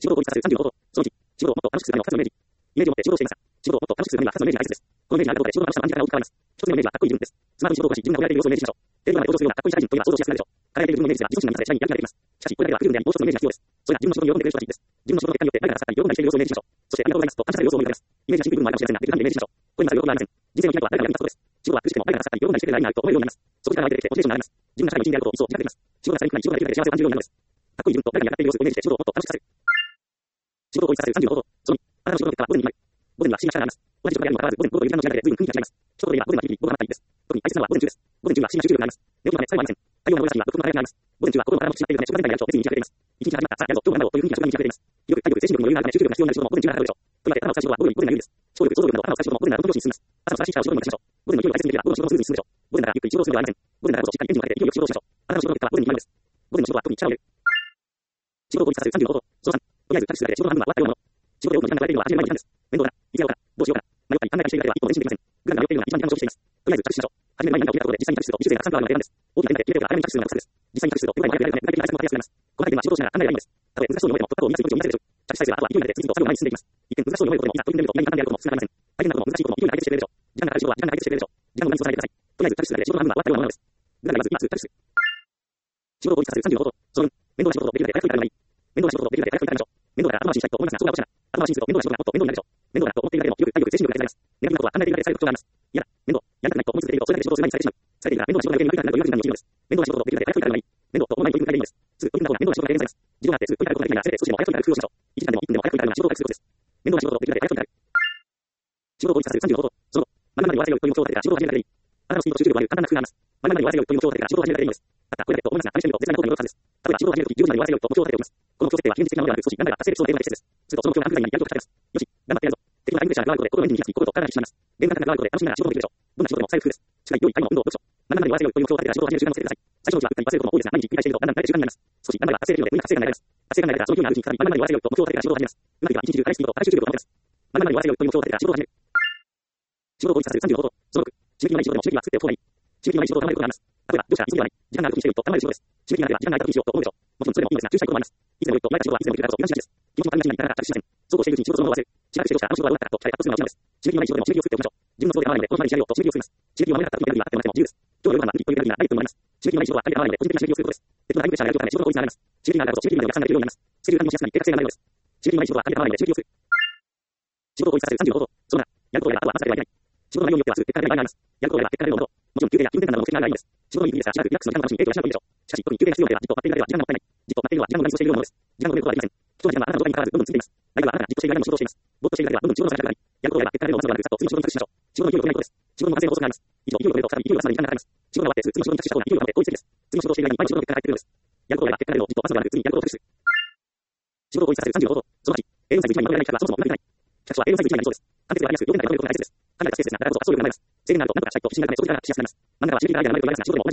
仕事を効率化する35方法。その1、仕事をもっと楽しくするための2つのイメージ。イメージを持って仕事をしていますが、仕事をもっと楽しくするためには2つのイメージが大切です。このイメージがあることで仕事の楽しさは満足から大きく変わります。1つ目のイメージはかっこいい自分です。スマートに仕事をこなし、自分が褒められている様子をイメージしましょう。テレビドラマで登場するようなかっこいい社会人というのは想像しやすくなるでしょう。輝いている自分のイメージでは自尊心が満たされ、社員にやる気が出ます。しかし、これだけでは不十分であり、もう一つのイメージが必要です。それが自分の仕事に喜んでいる人たちです。自分の仕事の結果によって誰かが助かったり喜んだりしている様子をイメージしましょう。そしてありがとうございますと感謝される様子を思い浮かべます。イメージがシンプル部分もあるかもしれませんが、できる限りイメージしましょう。これにはよくありません。人生の開きは誰かがやりたことです。仕事は苦しくても誰かが助かったり喜んだりしてくれる相手になると思えるようになります。そこから湧いて出てきてモチベーションが上がります。自分が社会の一員であることを一層自覚できます。仕事が大変なに仕事ができるだけ幸せを感じるようになるのです。かっこいい自分と誰かにやっている様子をイメージして仕事をもっと楽しくさせる。仕事を効率化する35方法。その2、あなたの仕事の結果は午前になる。午前には不思議な力があります。同じ仕事がやるにもかかわらず、午前という時間の違いで随分雰囲気が違います。一言で言えば午前は日々、午後はまた日々です。特に大切なのは午前中です。午前中は不思議な集中力があります。寝起きのため疲れはありません。太陽の陽射には空腹の輝きがあります。午前中は心も体も不思議な体で職場全体にあると別に認識されています。一日が始まった、さあやるぞ、今日も頑張ろうという雰囲気が職場に認識されています。記録、体力、精神力の余裕があるため集中力が必要になる仕事も午前中から始まるでしょう。とりわけ頭を使う仕事は午前に有利です。聴力、想像力など頭を使う仕事も午前なら本調子に進みます。朝の素晴らしい力を仕事に任せましょう。午前の勢いを大切にできれば午後の仕事もスムーズに進むでしょう。午前ならゆっくり仕事をするのではありません。午前ならこそしっかりエンジンをかけて勢いよく仕事をしましょう。あなたの仕事の結果は午前に有利です。午前の仕事は特に力を入れる。仕事を効率化する35方法。その3、とりあえず楽しくするだけで仕事の半分は終わったようなもの。仕事で多くの時間が取られているのは始める前に時間です。面倒だ、いつやろうかな、どうしようかな、迷ったり考えたりしているだけでは一歩も前進できません。グラフが迷っているのは一番時間を消費しています。とりあえず着手しましょう。始める前に何かを決めたことで実際に着手すると技術性がたくさん加わるので選んです。大きな連打で決めてから早めに着手するのがコツです。実際に着手すると手前に早くやるので具体的な対策も立てやすくなります。この背景には仕事をしながら考えればいいんです。たとえ難しそうに思えても突破口を見出す命を見出せるでしょう。着手さえすればあとは勢いになって次々と作業の前に進んでいきます。一見難しそうに思えることでもいざ取り組んでみると意外に簡単であることも少なくありません。大変なことも難しいことも勢いで解決してくれるでしょう。時間がかかる仕事は時間が解決してくれるでしょう。時間の無駄にさせないでください。とりあえず着手するだけで仕事の半分は終わったようなものです。グラフがまず今すぐ着手する。仕事を効率化する35方法。その4、面倒な仕事をできるだけ早くやるのがいい。面倒な仕事をできるだけ早くやりましょう。面倒だから後回しにしたいと思いますが、そうはおかしな。後回しにすると面倒な仕事がもっと面倒になるでしょう。面倒だと思っているだけでも記録、体力、精神力が削られます。ネガティブなことは考えているだけでさえ特徴があります。いや、面倒、やりたくないと思い続けているとそれだけ仕事をする前にされてしまう。されていたら面倒な仕事が余計に楽になるという判断の基準です。面倒な仕事をできるだけ早くやるのがいい。面倒と思わないというくらいでいいです。すぐという方が面倒な仕事が軽減されます。時間があってすぐということができないならせめて少しでも早くやる工夫をしましょう。1時間でも1分でも早くやるような仕事を早くすることです。面倒な仕事をできるだけ早くやる。仕事を効率化する35方法。そのまるまるに終わらせようという目標を立てたら仕事を始めるだけでいい。あなたのスピードと集中力はある簡単な工夫があります。まるまるに終わらせようという目標を立てたら仕事を始めるだけでいいのです。たったこれだけと思いますが、試してみると絶対な効果によるはずです。例えば仕事を始めるとき10時までに終わらせようと目標を立てておきます。この目標設定は非現実的なものではなく少し何だか達成できそうなテーマが適切です。するとその目標が安定にやる気を高めます。よし、頑張ってやるぞ。敵のタイムプレッシャーが加わることで心のエンジンに火がつき心と体が引き締まります。電話が加わることで楽しみながら仕事もできるでしょう。どんな仕事でも最悪です。しっかり良いタイムの運動を読書。まるまるに終わらせようという目標を立てたら仕事を始める習慣をつけてください。最初のうちは振ったり忘れることも多いですが、毎日繰り返しているとだんだん慣れて習慣になります。少し頑張れば達成できるので無理な達成感が得られます。達成感が得られたらその勢いのあるうちに再びまるまるに終わらせようと目標を立てたら仕事を始めます。うまくいけば一日中高いスピードと高い集中力を保てます。まるまるに終わらせようという目標を立てたら仕事を始める。仕事を効率化する35方法。その6、締め切りのない仕事でも締め切りは作っておく方がいい。締め切りのない仕事を考えることがあります。例えば、どうしたら急ぎではない。時間がある時にしていると考える仕事です。締め切りがあれば時間が空いた時にしようと思うでしょう。もちろんそれもいいのですが、注意したいこともあります。いつでもよいと言われた仕事はいつでもできるからこそ油断しないです。気持ちの管理がしないなかなか着手しません。そうこうしているうちに仕事をそのまま忘れる。しばらくしてどうしたあの仕事はどうだったかと聞かれたとするのが一番です。締め切りのない仕事でも締め切りを作っておきましょう。自分の都合で合わないのでこのままに仕上げようと締め切りを作ります。締め切りを守れなかった時にペナルティーがあってもらっても自由です。今日の夜ご飯が無理というペナルティーがダイエットにもなります。締め切りのない仕事は大変合わないので個人的な締め切りをすることです。別のタイムプレッシャーがやるとため仕事の効率が上がります。締め切りがあるからこそ締め切りまでお客さんができるようになります。スケジュール管理もしやすくなり計画性が上がるのです。締め切りのない仕事は大変合わないので締め切りをする。仕事を効率化する35方法。その7、やることをやればあとは混ぜてはいけない。仕事の内容によってはすぐ結果が出る場合があります。やることをやれば結果が出るものと、もちろん休憩や気分転換などの目的がある場合がいいです。仕事のいいですが、しばらくリラックスの時間の楽しみ、影響がしないといいでしょう。しかし、特に休憩が必要なのでは、じっと待っているだけでは時間がもったいない。じっと待っているのは時間の無駄にしているようなものです。時間の無駄にことはできません。貴重な時間はあなたの状態に関わらずどんどん過ぎています。内容はあなたがじっとしているだけの仕事をしています。ぼーっとしているだけではどんどん仕事の先が長くなり、やることをやれば結果が出るのを待つのではなく、さっと次の仕事に着手しましょう。仕事の勢いを止めないことです。仕事の完成の法則があります。以上、勢いを止めると再び勢いを出すまでに時間がかかります。仕事が終わってすぐ次の仕事に着手した方が勢いが保って効率的です。次の仕事をしている間に毎日仕事の結果が返ってくるのです。やることをやれば結果が出るのをじっと待つのではなく、次にやることを着手する。仕事を効率化する35方法。その8、A4 サイズ1枚にまとめられない企画はそもそもうまくいかない。企画書は A4 サイズ1枚になりそうです。簡潔でわかりやすく、要点だけまとめることが大切です。考えたスペースですが、だからこそ発想力が生まれます。制限があると何とかしたいと不審なため長時間がしやすくなります。真ん中は締め切りがアイデアが生まれると言われますが、仕事でも同じです。A4 サイズ1枚という考えたスペースだから素晴らしい企画が生まれます。1枚でまとまった企画書の方が少なく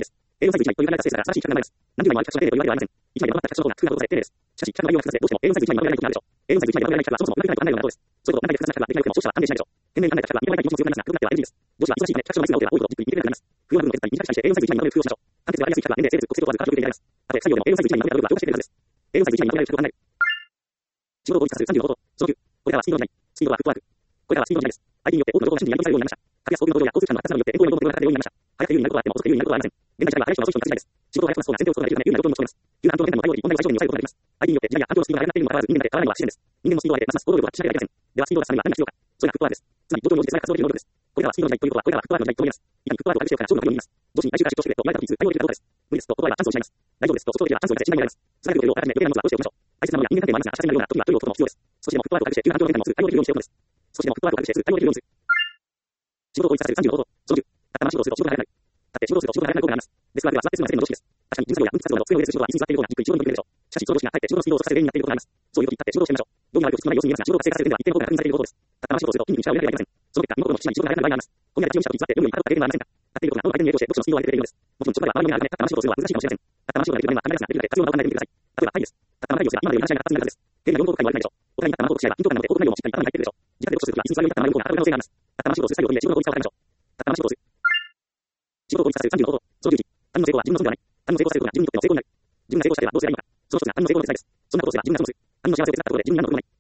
なることで丁寧です。しかし、企画の内容が複雑でどうしても A4 サイズ1枚にまとめられないことがあるでしょう。A4 サイズ1枚にまとめられない企画はそもそもうまくいかないと考えるのが妥当です。そういうことを考えて複雑な企画ができなくてもそうしたら安定しないでしょう。懸命に考えた企画は見られない気持ちも強くなりますが、工夫があっては NG です。どうしは忙しいため企画書の枚数が多いほどじっくり見てくれなくなります。工夫は部分を削ったり短くしたりして A4 サイズ1枚にまとめる工夫をしましょう。簡潔でわかりやすい企画は年齢、性別、国籍問わず価格より大です。あとで作業量、A4 サイズ1枚にまとめるということがA4 サイズ1枚にまとめるが増加しているはずです。A4 サイズ1枚にまとめるということは増加しているはずです。A4 サイズ1枚にまとめられる企画を考える。仕事を効率化する35方法。その9、これからはスピードの時代。スピードはフットワーク。これからはスピードの時代です。相手によって多くの情報が瞬時にやり取りされるようになりました。格安航空の動や交通機関の発達などによってエンコイの動向が高くなるようになりました。早く有利になることはあっても遅く有利になることはありません。現代社会は早い人の上司の時代です。仕事を早く済ませそうな先手を打つことができるため有利な状況に持ち込みます。急な反動の変化も対応でき問題を最小限に抑えることができます。相手によって時代や環境のスピードが速くなっているにもかかわらず人間だけ変わらないのは自然です。人間のスピードはますます行動力を発揮しなければいけません。ではスピードを出すためには何が必要か。それがフットワークです。つまり状況に応じてそれが活動できる能力です。これからはスピードの時代ということはこれからはフットワークの時代と言います。いかにフットワークを回復しようか勝負のように言います。上司に来週から出張してくれと言われた時に対応できるかどうかです。無理ですと断ればチャンスを失います。大丈夫ですと即答できればチャンスを得て信頼になります。辛いことをあらかじめ余計なものは下ろしておきましょう。大切なものや人間関係もありますが、社会なような時には努力をとることも必要です。そしてもフットワークを回復して急な反動の変化もすぐ対応できるようにしておくのです。そしてもフットワークを回復してすぐ対応できるようにする。仕事を効率化する35方法。その10、たったまま仕事をすると仕事が早くなる。だって仕事をすると仕事が早くなることがあります。デスクワークでは座ってするのは世間の常識です。確かに人作業や分泌活動など机の上でする仕事は椅子に座っている方がじっくり仕事に取り組めるでしょう。しかしその常識がかえって仕事のスピードを速させる原因になっていることがあります。そういう時に立って仕事をしてみましょう。どうにも悪く口のない様子に見えますが、仕事が生活する上では一定の効果が確認されていることです。たったまま仕事をすると筋肉に力を入れなければいけません。その結果、身も心も口に仕事が早くなる場合があります。このような気をした時に座って夜に肩を上げるのはありませんが、立っていることが脳の相手に影響して読書のスピードを上げてくれるのです。もちろん職場では周りの目があるため立ったまま仕事をするのは難しいかもしれません。立ったまま仕事ができるためには考えられますが、できるだけ早くなるのは当たり前です。例えば会議です。立ったまま会議をするが今までより話し合いが活発になるはずです。定理が4項とかにも話し合いが活発になるはずです。定理が4項とかにもありないでしょう。お互いに立ったまま仕事をし合えば緊張感なので、多くの内容もしっかり頭に入っているでしょう。時間で読書するときは椅子に座るより立ったまま4項が当たる可能性があります。立ったまま仕事をする作業を止めて仕事の効率化を高めましょう。立ったまま仕事をする。仕事を効率化する35方法。その11、他人の成功は自分の損ではない。他人の成功させることが自分にとっての成功になる。自分が成功したければどうすればいいのか。その一つが他人の成功の手伝いです。そんなことをすれば自分が損する。他人の幸せを手伝ったことで自分に何の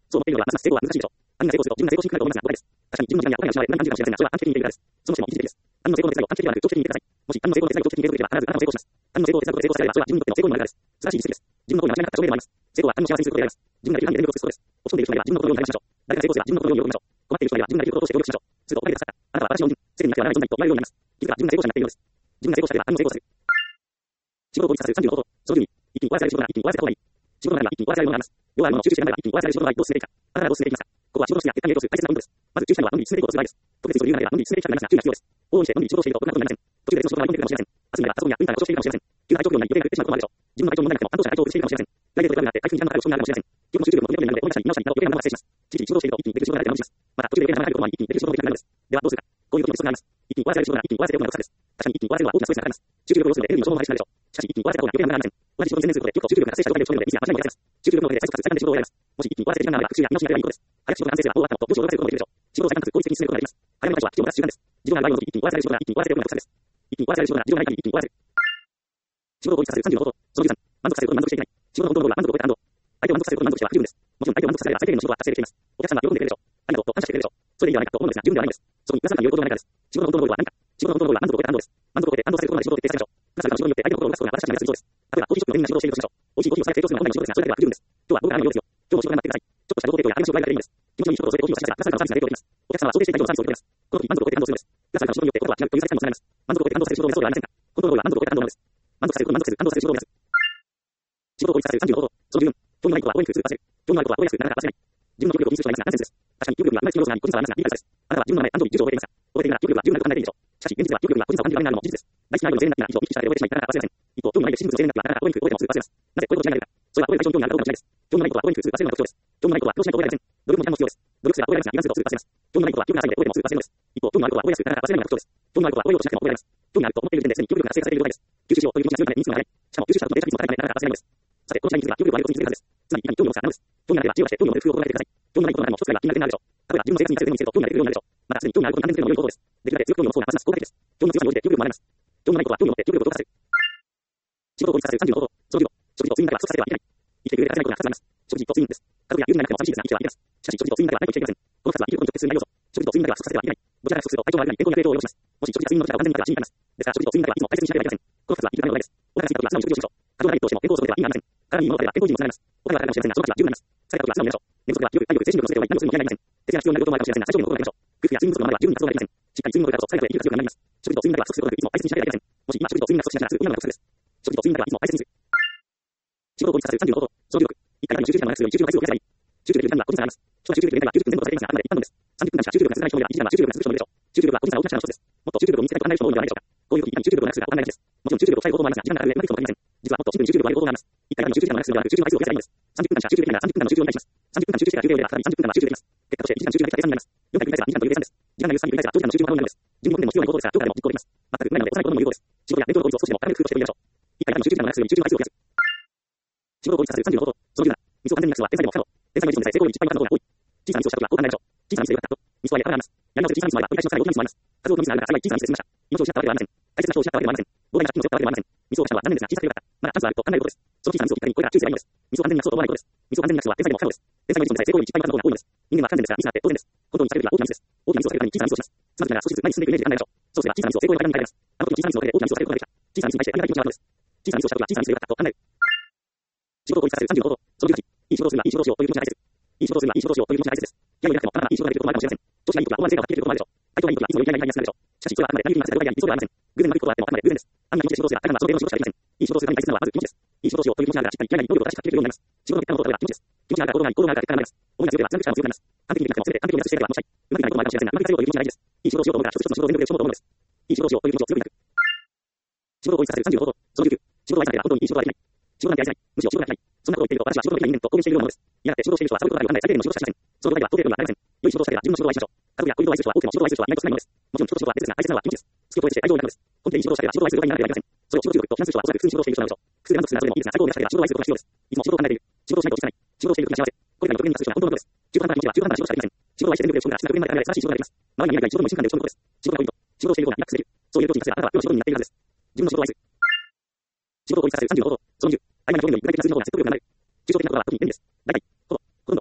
そう思っているのでは、ますます成功は難しいでしょう。他人が成功すると、自分が成功しにくくなると思いますが、誤解です。確かに、自分の時間やお金が失われ、何が何かもしれませんが、それは短期的に見ているからです。そのしても一時的です。他人の成功の手伝いを短期的ではなく、長期的に見てください。もし、他人の成功の手伝いを長期的に継続できれば、必ずあなたも成功します。他人の成功を手伝うことで成功させられれば、それは自分にとっての成功になるからです。素晴らしい実績です。自分の行為が間違いなかった証明でもあります。成功は他人の幸せにすることであります。自分ができる範囲で全力を尽くすことです。落ち込んでいる人では自分のことをようになりましょう。誰が成功すれば自分のことをように喜びましょう。困っている人では自分ができることをして協力しましょう。するとおかげで助かった。あなたは私の恩人、世間になってはならない存在と言われるようになります。気づけば自分が成功者になっているのです。自分が成功者では他人も成功させる。仕事を効率させる30のこと。その順に、一気に終わらせられる仕事が一気に終わらせた方がいい。仕事の中には一気に終わらせられるものがあります。要はあるものを集中してやらないが一気に終わらせられる仕事の場合どう進めていくか。あなたはどう進めていきますか。ここは仕事としてや結果に影響する大切なポイントです。まず注意したいのはのみ進めていくことをする場合です。特別にそういう流れはのみ進めていきたくなりますが注意が必要です。往々にしてのみ仕事をしているとろくなことになりません。途中で別の仕事が入ってくるかもしれません。明日になればパソコンやプリンターが故障しているかもしれません。急な体調不良になり予定が狂ってしまうこともあるでしょう。自分の体調に問題なくても担当者が体調を崩しているかもしれません。来年とがなって回復に時間のかかることになるかもしれません。基本の集中力の取り込みなので、大きなに直しになど余計なものが発生します。地域に仕事をしていると一気にできる仕事が出て直します。また途中で余計なものが入ることもあり一気にできる仕事もできなくなるのです。ではどうするか。こういう時に不足があります。一気に終わらせられる仕事が一気に終わらせていることが得策です。確かに一気に終わらせるのは大きなストレスがかかります。集中力を要するのでエネルギーの消耗も激しくなるでしょう。しかし一気に終わらせた方が余計なものがありません。同じ仕事に専念することで、集中力が発生した状態で落ち込むので、ミスや間違いも出せます。集中力のおかげで最速かつ最短で仕事を終えられます。もし一気に終わらせて時間があれば復習や見直しになればいいことです。早く仕事が完成すれば終わったのと上司を動かせることもできるでしょう。仕事を最短かつ効率的に進めることができます。早めの対処は必要な習慣です。自動がない場合の時一気に終わらせる仕事が一気に終わらせるような得策です。一気に終わらせる仕事が自動がない限り一気に終わらせる。仕事を効率化する30のこと。その13、満足させることに満足していけない。仕事の本当のゴールは満足を超えた感動。相手を満足させることに満足しては不十分です。もちろん相手を満足させれば最低限の仕事は達成できています。お客様は喜んでくれるでしょう。ありがとうと感謝してくれるでしょう。それでいいではないかと思うのですが、十分ではないのです。そこにプラスアルファによることがないからです。仕事の本当のゴールは何か。仕事の本当のゴールは満足を超えた感動です。満足を超えて感動させることまで仕事を徹底させましょう。プラスアルファの仕事によって相手の心を動かすことが私たちになりやすいそうです。例えば、コーヒーショップのメニューな仕事をしているとしましょう。美味しいコーヒーを最提供するのは本来の仕事ですが、それだけでは不十分です。今日は動画があるのようですよ。今日も仕事が待ってください。ちょっとした情報提供や話を加えられるいいのです。気持ちのいい仕事を添えてコーヒーをさせたら、プラスアルファのサービスが提供できます。お客様は想定していた以上のサービスを受けます。この時満足を超えて感動するのです。プラスアルファの仕事によってことは違うという再生もされます。満足を超えて感動させる仕事を目指そうではありませんか。本当のゴールは満足を超えた感動なのです。満足させること満足せず感動させる仕事を目指す。仕事を効率化させる30のこと。その14、興味のないことは大いに工夫させる。興味のないことは覚えやすくなかなか忘れない。自分の記憶力を気にする人がいますが、ナンセンスです。確かに記憶力には今の必要要素があり、個人差はありますが、理解されます。あなたは自分の名前、誕生日、住所を覚えていますか。覚えているなら記憶力は十分なることはないでいいでしょう。しかし、現実では記憶力には個人差を感じる場合があるのも事実です。大好きなアイドルの全員が以上、意識しただけで覚えてしまい、なかなか忘れません。一方、興味のない歴史人物の全員があなたが覚えにくく覚えてもすぐ忘れます。なぜこういうことをしないのか。それは覚える対象に興味があるかどうかの違いです。興味のないことは覚えにくく忘れるのが特徴です。興味のないことは苦労しないと覚えられません。努力も時間も必要です。努力すれば覚えられますが、油断するとすぐ忘れます。興味のないことは記憶が浅いので覚えてもすぐ忘れるのです。一方、興味のあることは覚えやすくなかなか忘れないのが特徴です。興味のあることは覚えようとしなくても覚えられます。興味があると思っている時点ですでに記憶力が活性化されている状態です。吸収しようという気持ちが強いために日数が早い。しかも吸収した後のデータ率も高いためなかなか忘れないのです。さて、この違いについては記憶力はあることについているはずです。つまり、いかに興味を持つかなのです。興味があれば自由をして興味を持てる工夫を考えてください。興味のないことの中でも一つくらいは気になる点があるでしょう。例えば、自分の生活に活かせるようにすると興味が出てくるようになるでしょう。また、すでに興味があることに関連するのも良い方法です。できるだけ強く興味を持つ方がますます効果的です。興味の強さに応じて記憶力も上がります。興味のないことは興味を持って記憶力を強化させる。仕事を効率化させる30のこと。その15、食事と睡眠だけは不足させてはいけない。生きていく上で欠かせないことが2つあります。食事と睡眠です。家族や友人がいなくても寂しいですが、生きてはいけます。しかし、食事と睡眠だけはないと言っていません。この2つは生きることに直結する2大要素。食事と睡眠だけは不足させてはいけない。どちらが不足すると体調が悪くなり健康に悪い影響を及ぼします。もし食事や睡眠の時間が完全になければ死に至ります。ですから、食事と睡眠だけはいつも大切にしなければいけません。この2つは生きるための話題です。お腹が空いた時は素直に食事をしましょう。過剰なダイエットをしても健康を損ねては意味がありません。体にいいものを食べれば健康維持にもつながります。お金はかかるかもしれませんが、その価値は十分になります。疲れた時は素直に寝ましょう。寝不足では記憶、体力、精神力の全てを何をするにも問題ありません。徹夜が必要になることもあるかもしれませんが、最小限のことをやりましょう。工夫や睡眠不足のままでは十分に活動ができません。しっかり睡眠をとれたこそ、最後まで生きることが強くなります。食事と睡眠だけは不足することなく、いつも大切にしなければいけません。もし今食事と睡眠が不足しなくなる、今のが不足です。食事と睡眠だけはいつも大切にする。仕事を効率化させる30のこと。その16、一回だけの集中時間を長くするように集中の回数を増やせばいい。集中できる時間には個人差があります。人は集中できる限界は90分前後とされていますが、あくまで一般論です。30分間しか集中力が続かない人もいれば、1時間は集中力が続く人もいるでしょう。集中力は個人差が大きな力の一つです。もっと集中力を身につけたいと考える人も多いのではないでしょうか。こういう時、いかに集中力を長くするかわからないです。もちろん集中力を抑える方法もありますが、時間がかかる上、うまくいくことができません。実はもっとシンプルに集中力を上げる方法があります。一回だけの集中時間を長くするのではなく、集中回数を増やせばいいのです。30分間しか集中できないなら30分間の集中をお願いします。30分間集中してから休憩を入れれば再び30分間は集中できます。結果として1時間集中ができた計算になります。4回繰り返せば2時間という計算です。時間が許す限り繰り返せば長時間の集中も可能になるのです。自分のでも必要なことですが、どこかでも実行できます。全くうまいので幼いことも有効です。仕事や勉強の効率を少しでも高める工夫をしてみましょう。一回だけの集中時間を長くするように集中回数を増やす。仕事を効率化させる30のこと。その17、ミスを完全になくすのは天才でも不可能。天才の人でさえ成功率に失敗の数の方が多い。小さなミスをした時は高価になるでしょう。小さなミスでよかったと。ミスはやったらあります。やり直せる小さなミスもあれば、繰り返しの際に大きなミスもあります。数多くのミスがある中、幸い小さなミスで済みました。命を失ったわけではありません。大切な人を失ったわけではありません。膨大な借金を背負ったわけではありません。ミスをしたのは残念ですが、小さくてよかった。まだチャンスはあると考えることです。その小さなミスをきっかけにこれから注意すればいいのです。ミスを完全になくそうと思わないことです。ミスを完全になくすのは天才でも不可能です。天才の人でさえ成功率に失敗の数の方が多いのです。人間は不完全ですが、ミスがあって当然です。本当に避けるべきは大きなミスです。大きなミスを避けるために小さなミスをします。つまずきながら少しずつ前に進んでいくイメージで考えましょう。そうすれば小さなミスを成功の階段に変えます。あの時の小さなミスを避けて大きなミスを避けることができた。小さなミスに対してありがたい気持ちが湧くのです。小さなミスをした時は小さなミスでよかったと考える。仕事を効率化させる30のこと。その18、いい仕事をするにはいい仕事をしようという気持ちが大切です。いい仕事をするにはいい仕事をしようという気持ちが大切です。いやいやなくても、あなたがいい仕事ができることもあるかもしれません。調子がいい時は思わぬ成果を発揮できることもあるでしょう。相手がいい時はいつもよりないになるでしょう。しかし、それはあくまで何よりも汗で動いてあり、理想ではありません。偶然悪いことはあってもあくまで偶然です。あんな気持ちで仕事をすれば、あなたはその程度の仕事しかできません。いい仕事をするために大切なのはまず気持ちです。いい仕事をしようという気持ちがあるから、しっかり嫌いな能力を出し発揮できるようになります。仕事の結果のことは気持ちです。気持ちがあるから行動があるから結果が生まれます。思いが強ければ全部力も強くなります。完璧にできなくても全て完璧を目指していればもしかうまくいかないこともあるかもしれませんが、うまくいかせようという気持ちが大事です。いい仕事をしようと思うから一つ一つの仕事を全力でしようと思うのです。いい仕事をしようという気持ちを強く抱く。仕事を効率化させる30のこと。その19、仕事を愛さなければ本当にいい仕事はできない。仕事なんて愛せない。むしろ仕事ができない。そんなことを言っていると私は仕事のできない人間と公言しているようなものです。いやがって仕事をしている人はそういうことが分かんない最低限の仕事しかしません。その場合は到底力がありません。良い仕事をしたければ自分の仕事を愛しましょう。家族や恋人を愛する人は多くても仕事を愛する人は意外と少ないものです。もちろん人と仕事は別ですが大切なのは気持ちです。月を超えてして愛情を抱くのです。本当にいい仕事をしたければ仕事を愛することにならなければいけません。それを仕事力とみなす人はおそらく普通に仕事をしている人なのでしょう。複数で満足するなどでもいいですが、最高を目指したければ仕事を愛することが必要です。いつも仕事を考えている。仕事をしないと落ち着かない。仕事をしている時が幸せ。これらに極限に達する人は本当のことです。中途半端な気持ちは中途半端な仕事しかできません。仕事を愛して全力で仕事が質が極限まで上げられ素晴らしい仕事ができます。周りに見えない仕事にも一瞬間で打ち込むことです。仕事がポイント。仕事をしているようなリラックスできる。そういう境地に達せばあなたはプロの仕事になっているはずです。自分の仕事を愛する。仕事を効率化させる30のこと。その20、曖昧な表現より具体的な数字の方が説得力がなる。抽象的な言葉は特に便利です。大体、ほとんど、100%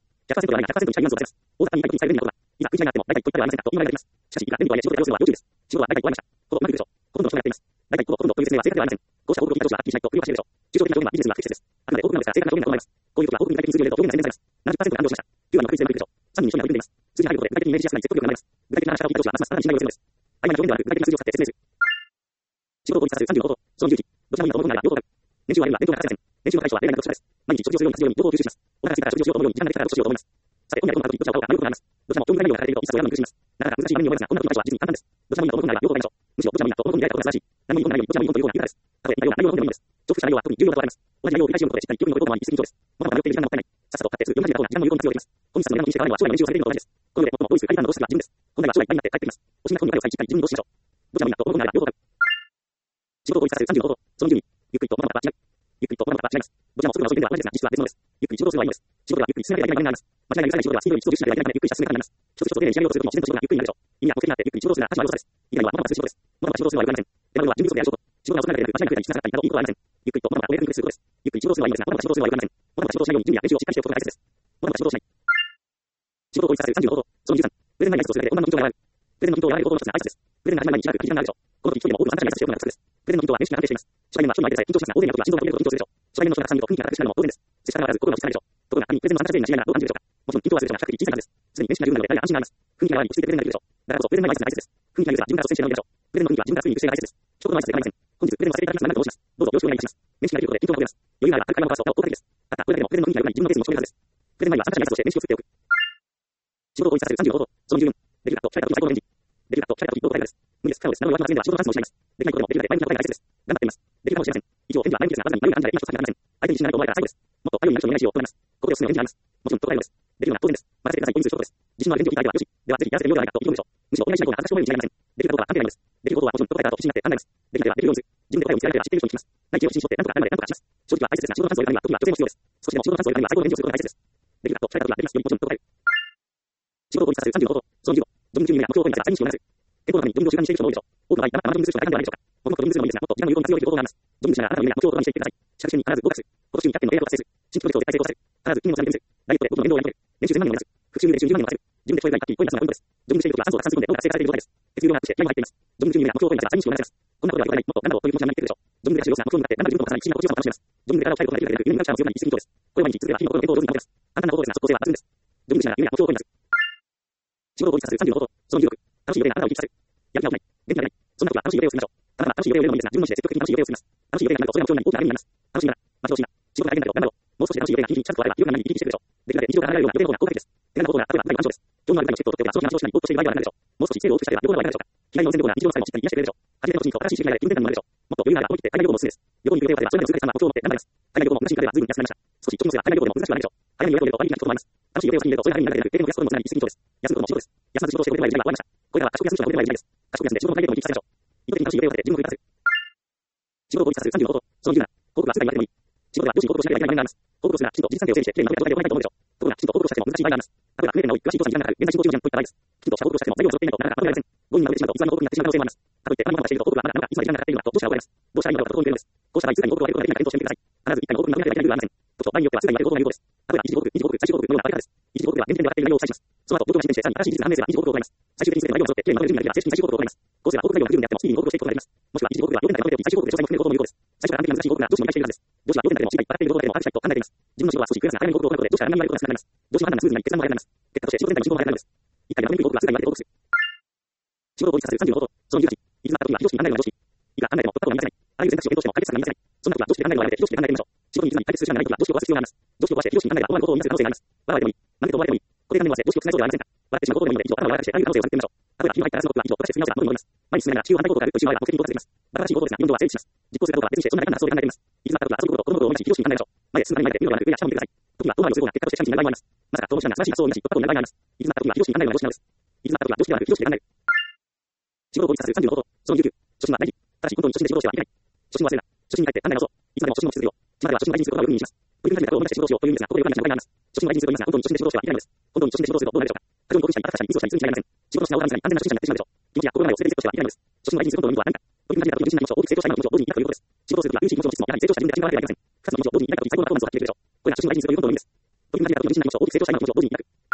ではないが100%に近いニュアンスを出せます。大雑把に具体的に伝える意味のことは、いざ食い違いがあっても大体一言ではありませんかと言いまれています。しかし、いくら便利とはいえ仕事である要素は要注意です。仕事は大体終わりました。ほぼうまくいくでしょう。ほとんどの人がやっています。大体ほぼほとんどという説明は正確ではありません。こうした多くの聞いた上司がはっきりしないと不利を走るでしょう。抽象的な表現はビジネスには不適切です。あくまで多くなのですが正確な表現だと思います。こういうことは多く具体的に数字を入れると表現が洗練されます。70%が感動しました。9割の確率で悪いでしょう。3人に1人が取り組んでいます。数字が入ることで具体的にイメージしやすくなり説得力が生まれます。具体的な話し方を聞いた上司はますますさらに信頼を寄せるのです。曖昧な表現ではなく具体的な数字を使って説明する。仕事を効率させる30の方法、その重機、どちらもいいと思うことなら両方がある。年収を上げるには勉強が欠かせません。年収の対象は例外なくこちらです。毎日食事をするように活用に情報を吸収します。お腹が空いたら食事をしようと思うように時間ができたら読書しようと思います。さて、本や本を買うときどちらを買うか迷うことがあります。どちらも興味深い内容が書かれているといざというのに苦しみます。なかなか難しい場面に思いますが、こんなことに対処は実に簡単です。どちらもいいと思うことなら両方買いましょう。むしろどちらもいいなと思うことに出会えたことが素晴らしい。何もいいことないようにどちらもいいというような言い方です。たとえ似たような内容の本でもいいのです。重複した内容は特に重要だとあります。同じ内容を繰り返し読むことでしっかり記憶に残ることもあり一石二鳥です。物が迷っている時間がもったいない。さっさと買ってすぐ読み始めた方が時間も有効に活用できます。本日の値段の気にして買わないは将来の練習をされているのと同じです。この上で最も多い数回談の動詞が自分です。本来は将来いっぱいになって帰ってきます。おしな本に彼をさえしっかり自分にどうしましょう。どちらもいいなと思うことなら両方買う。仕事を効率させる30の方法、その順位、ゆっくりと物が違い。ゆっくりと物が違います。どちらも速度が遅い点では同じですが、実は別物です。ゆっくり仕事をするのはいいのです。仕事はゆっくり進めなければいけないのです。間違いなく最後に仕事ではスピードに出力しなければいけないためゆっくりした進め方になります。一つ一つ丁寧に仕上げをするとも自然と仕事がゆっくりになるでしょう。意味や目的になってゆっくり仕事をするなら価値は良さです。以外は物がする仕事です。物が仕事をするのは良くありません。でもは準備不足である仕事。仕事が遅くなるだけでなく間違いなく手につながったりなどいいことはありません。ゆっくりと物が終えるにすることです。ゆっくり仕事をするのはいいのですが、物が仕事をするのは良くありません。物が仕事をしないように準備や練習をしっかりしておくことが大切です。物が仕事をしない。仕事を効率させる30の方法、その13、プレゼン前に挨拶をするだけで女の緊張が和らぐ。プレゼンの緊張を和らげる方法の一つが挨拶です。プレゼンが始まる前にしばらく短く時間があるでしょう。この時一人でも多くの参加者に挨拶しようというのが約束です。プレゼンの緊張は練習が安定しています。初対面は人の相手でさえ緊張しますが、大勢の人は心臓が取れるほど緊張するでしょう。初対面の人が3人と雰囲気が高くしなるのも当然です。接し方がわからず心が落ち着かないでしょう。ところが仮にプレゼンの参加者全員が違いならどう感じるでしょうか。もちろん緊張はするでしょうが比較的小さいはずです。すでに練習が十分なので誰が安心があります。雰囲気が悪い落ち着いてプレゼンができるでしょう。だからこそプレゼン前の挨拶が大切です。雰囲気が良いですが自分から率先して選んでみましょう。プレゼンの雰囲気は自分から作りに行く姿勢が大切です。一言の挨拶で構いません。本日プレゼン忘れていただきましたが何と申します。どうぞよろしくお願いいたします。面識ができることで緊張がほぐれます。余裕があれば軽く会話をファーストを効果的です。ただこれだけでもプレゼンの雰囲気が良い自分のペースに持ち込めるはずです。プレゼン前には参加者に挨拶をして面識を作っておく。仕事を効率させる30の方法、その14、できるかと聞かれた時の最高の返事。できるかと聞かれた時どう答えるかです。無理です。可能です。なので言われませんでは仕事の数も違います。できないことでもできるまで前向きな答えが大切です。頑張ってみます。できるかもしれません。以上、返事は前向きですが、わずかに悪い感じで今一つ先が立てません。相手に自信がないと思われたら最後です。もっとあるようになる人にお願いしようと思います。ここでおすすめの返事があります。もちろん、と答えるのです。できるのは当然です。任せてください。こういう仕事です。自信のある返事を聞いた相手は、よし。では、ぜひやらせてみようではないかと意気込むでしょう。むしろお願いしない方が私は証明に違いありません。できるかどうかは関係ないのです。できることはもちろんと答えた後不審になって考えます。できないではできるようにする。自分で答えを見つけられては知っている人に聞きます。内定を自信しとって何とかなるまで何とかします。正直は大切ですが、仕事の数をやるには時には女性も必要です。少しでも仕事の数をやるには最高の返事をすることが大切です。できるかと聞かれた時はできますようにもちろんと答える。仕事を効率させる30の方法、その15、ジョギング中に目標を目指せば再認識を目指す。健康のためにジョギングを習慣にしている人も多いでしょう。多くの場合、あなたがジョギングする人が大半ではないでしょうか。もっとジョギングするのもいいですが、もっと時間の有効に活用できる方法があります。ジョギングしながらあなたの夢や目標を言葉にしていってください。着地に必ず合格する。今年中に100件の映画を達成する。新規プロジェクトを絶対成功させる。必ず金をちゃんとする。ダイエットで僕の面倒をやめる。練習10万人を目指す。復習で練習10万人を目指す。自分で超えるが100件ポイントがポイントです。ジョギングしている時は酸素が完遂込んで脳が活性化されている状態です。血流がアップして気合も入っています。ジョギング中に夢や目標を超えるが再認識を目指します。こんなことではよくない。もっと何だろうという気持ちが生まれてくるでしょう。ジョギングで修行する目標に向かって何だ自分と重ね不思議な心地よさを楽しめます。ジョギングで体を鍛えることができるだけで夢に向かう力も強くなり一石二鳥です。これを毎日続ければ日々の心と心を上手に保てます。簡単な方法ですが即効性は抜群です。ジョギングしながら夢や目標を超えるんです。仕事を効率させる30の方法、その16、楽しい予定があなたを生きさせる。やる気が起きない。元気が出ない。そんな時は楽しい予定を作りましょう。ただ楽しい予定を入れるのもいいですが、自分の意思で積極的に楽しい予定を作ります。楽しい予定がなるとそれが目標になり大きな励みになります。楽しいなら、待ち遠しいな。仕事が大変だけど頑張ろう。もう少しで楽しい予定が日々に近づくとあれば、夜が何に生き生きしてくるでしょう。できるだけ日常から離れるような予定の方が効果的です。手軽な方法が例えば具体の暗証です。今日のあるチェックを取っておけば、その日の話をしないぼーっとしている場合はなくなるでしょう。もう少し精度を大きくしたいでは旅行の場合はなくなるでしょうか。気合の温泉旅行な日常の際もしっかり癒してくれるでしょう。初めての新しい刺激が新しい気分転換になるでしょう。もっと余裕があれば思い切って海外旅行もおすすめです。旅行に行く予定を立てば、それまでの数ヶ月間は目標を持って頑張ります。海外旅行も難しいからでは随分安くなりました。少しちょっとのせいは海外旅行でも難しくはないでしょう。早めに予定を入れると割引が効くと思います。楽しい予定を先に入れるとそれが励みになるだけでなく、予定の安くこともつながり一石二鳥です。休むことも仕事です。休まず仕事をして5年前の時代は終わりました。これからは賢く休む人が5年前の時代です。賢く休んで仕事の内容を生きさせましょう。意図的に楽しい予定を立てて自分を奮い立たせる。仕事を効率させる30の方法、その17、報告は世界に言われてもいい。仕事では上司に報告をしなければいけない場合があります。報告をするならきちんと事実関係を整理してきれいなまとめが出てこないと思うでしょう。ところがきちんと報告をしたしても難しい場合があります。例えば不明点が多い、詳しい調査に時間がかかる、現在進行中のじゃんといった場合です。きちんとした報告をしたしても材料が揃っていないとなかなかまとめられません。5人が売れてしまうと偽りの報告になってしまう可能性もあります。かといって他に物がしていると報告はまだまだいつまで時間がかかっているのかとどうしたら分かります。どうしたらいいのかと心に出るのです。こうした場合、通貨に報告を上げることができないか検討してみてください。必ず一回の報告にまとめなければいけない理由はありません。と場合によっては世界に上げる報告が有効です。例えば一時報告、二次報告、最終報告のような上げ方です。一時報告では現時点で分かっている内容を記載します。その後、報告が進展してさらに新しい事実が判明すれば二次報告を行います。最終的に全ての内容が揃ってきれいにまとめる準備ができれば正式に最終報告を行います。こうすれば報告内容が不十分であってもスピーディーに報告していくことができます。もしくは一次報告では要点だけまとめておき最終報告で詳細も含める報告も有効です。最初から完璧な難しい報告が上司にお願いしているはずです。上司は要点だけでもしっかり払っている報告だけでも把握したいと考えています。自分の仕事は少し複雑な早めに報告を行うことで上司から何も言われることが少なくなります。上司の判断がスムーズになり決断も早くなります。結果として仕事全体の進行も早くなるのです。一回でまとめる報告はすぐにまとめて報告する。仕事を効率させる30の方法、その18、いつなった時は非常識に考えるのは常識。いくら考えても突破口が見出せない。あらゆる選択肢を検討しても解決策が見出せない。そんな時は常識で考えるのはやめて非常識で考えてみましょう。仕事にいつまで解決する時間がない時は常識を壊す必要があります。常識を壊して非常識に考えた思わぬことを見出せる可能性があります。笑われてもいい。なんでと思われてもいい。これが念を合わせ常識を覆そうではありませんか。笑ってしまうことでもいいので以上頭を笑かしてあらゆる可能性を探ってみましょう。例えば火を入ったガラスの僕は以上溶かして積み直せば元に戻ります。前に進めながら地球を反対方向からぐっと内側へ目的に到達できます。新しい方法ですが、4度は整理します。実行するかどうかは別にしてそんな簡単な発想で考えています。いつまった時は遊ぶこと、子供のことを毎日非常識に考えましょう。前へ進むために前で見るのではなく上や下を見てください。時には遠回りをする方が結果としてチャレンジになる場合もあります。まさか遠回しな素晴らしい発想を生み出し突破口になる場合があります。いつまった時は非常識に考えるのが常識なのです。いつまった時は常識ではなく非常識で考える。仕事を効率させる30の方法、その19、初心は大事。ただし本当に初心で仕事をしてはいけない。初心を忘れるな。初心に帰って考え直そう。いつまでも初心の続きを。巷では初心を大事にすることがよく耳にします。取り組み始めたことを思い出して仕事をしようという意味ですが、ここでよくある話があります。初心を大事にすると言いますが、本当に初心で仕事をしてはいけないのです。本当に初心で仕事をするとどうなるでしょうか。過剰に興奮したり、高くしたり、ミスをしたり、いつに違いません。仕事のしなおがらみずに安全な初心者になってしまうでしょう。気持ちや心構えを全てセットしてはいけないのです。初心を大事にすることの意味とは何か。取り組み始めた時の自信な気持ちを大きく成長したいの気持ちを同時に抱くということです。仕事をするときは優秀な気持ちの質もやはり成長した自分で自信があらなければいけません。二つの気持ちを同時に抱いたとき最高のパフォーマンスを発揮できるでしょう。これが初心を大事にするということの意味です。取り組み始めた時の自信な気持ちを大きく成長したいの気持ちを同時に抱く。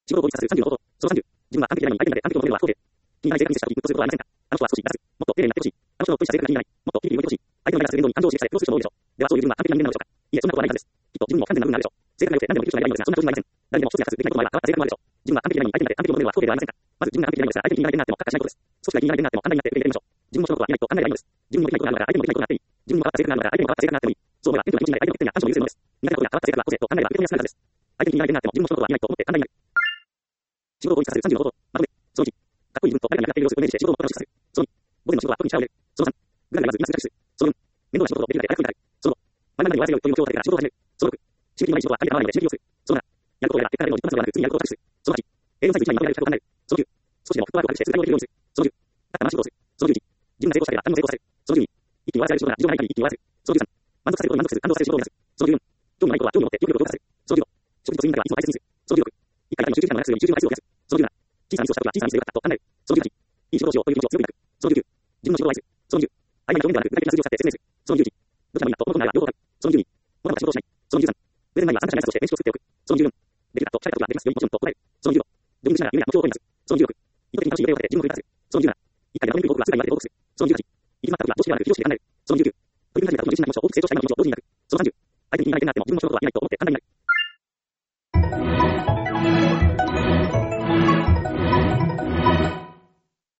仕事を効率させる30の方法。その30。自分は完璧なのに相手にまで完璧を求めるのは不幸で。君が正確に接したということすることはありませんか。あの人は少し言います。もっと丁寧になってほしい。あの人の恋した正確な気にならない。もっとピリピリ動いてほしい。相手の目がする面倒に感情を刺激され、プロする人も多いでしょう。ではそういう自分は完璧な人間なのでしょうか。いえ、そんなことはないはずです。きっと自分も不完全な部分があるでしょう。正確なようで何でもできる人がいないのですが、そんな調子はありません。誰でも一つや二つできないこともあれば、変わった正確なものあるでしょう。自分は完璧なのに相手にまで完璧を求めるのは不幸ではありませんか。まず自分が完璧なのですが、相手に気になれてなっても格下しないことです。少しが気になれてなっても簡単になってプレイできましょう。自分もそのことは見ないと考えられないのです。自分もできないことがあるのだから相手もできないことがあっていい。自分も変わった正確なのだから相手も変わった正確なってもいい。そう思えば、謙虚な気持ちになり相手の欠点や短所を許せるのです。苦手なことが変わった正確な個性と考えれば相手の欠点や短所を許せるのです。相手に気になれてなっても自分もそのことは見ないと思って簡単になる。仕事を効率化する30の方法。まとめ。その1。かっこいい自分と誰かになっている様子をイメージして仕事を楽しくさせる。その2。午前の仕事は特に力を入れる。その3。ぐだぐだ言わず今すぐ着手する。その4。面倒な仕事をできるだけ早くやる。その5。前々に終わらせようという目標を立ててから仕事を始める。その6。締め切り前に仕事は相手が合わないので締め切りをする。その7。やることをやら結果が出るのを実感するのではなく次にやることを着手する。その8。英語サイズ1枚にまとめられる企画を考える。その9。少しでもフットワークを高くして数回をできるようにする。その10。だったら仕事をする。その11。自分が成功したければ他人も成功させる。その12。一気に終わらせられる仕事が非常にない限り一気に終わらせる。その13。満足させることに満足する感動させる仕事を目指す。その14。興味ないことは興味を持ってよくよく動かさせる。その15。食事と睡眠だけはいつも大切にする。その16。一回だけの集中時間の長すより集中の回数を増やす。その17。小さなミスをしたときは小さなミスでよかったと考える。その18。いい仕事をしようという気持ちを強く抱く。その19。自分の仕事を愛する。その20。相手に表面ではなく具体的な数字を使って説明する。その21。どちらもいいなと思うことなら両方書く。その22。物が仕事をしない。その23。プレゼン前には参加者の挨拶をして練習を作っておく。その24。できるかとしたいことができますようにもちろんと答える。その25。自分自身なら夢や目標を取ります。その26。意図的に楽しい予定を立てて自分を奮い立たせる。その27。一回でまとめにくい報告はすぐに言われて報告する。その18。行き詰まった時はどうしてではなく非常識で考える。その19。取り組み始めた時の自信な気持ちを大きく成長したいの気持ちを同時に抱く。その30。相手に気になれてなっても自分の仕事はできないと思って簡単になる。